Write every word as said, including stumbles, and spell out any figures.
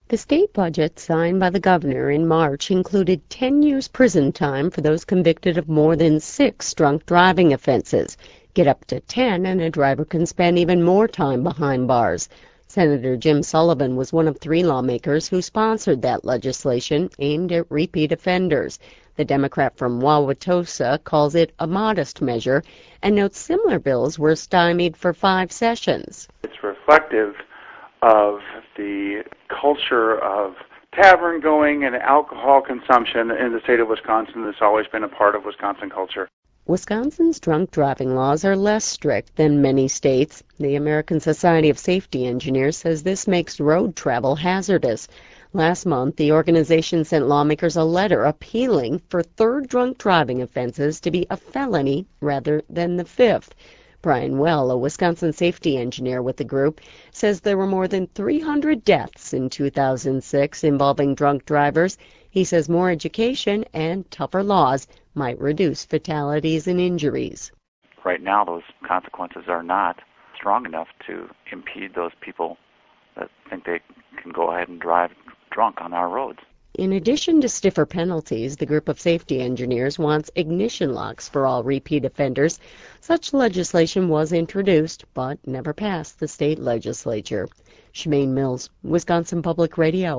The state budget signed by the governor in March included ten years prison time for those convicted of more than six drunk driving offenses. Get up to ten and a driver can spend even more time behind bars. Senator Jim Sullivan was one of three lawmakers who sponsored that legislation aimed at repeat offenders. The Democrat from Wauwatosa calls it a modest measure and notes similar bills were stymied for five sessions. It's reflective of the culture of tavern going and alcohol consumption in the state of Wisconsin. That's always been a part of Wisconsin culture. Wisconsin's drunk driving laws are less strict than many states. The American Society of Safety Engineers says this makes road travel hazardous. Last month, the organization sent lawmakers a letter appealing for third drunk driving offenses to be a felony rather than the fifth. Brian Well, a Wisconsin safety engineer with the group, says there were more than three hundred deaths in two thousand six involving drunk drivers. He says more education and tougher laws might reduce fatalities and injuries. Right now, those consequences are not strong enough to impede those people that think they can go ahead and drive drunk on our roads. In addition to stiffer penalties, the group of safety engineers wants ignition locks for all repeat offenders. Such legislation was introduced, but never passed the state legislature. Shemaine Mills, Wisconsin Public Radio.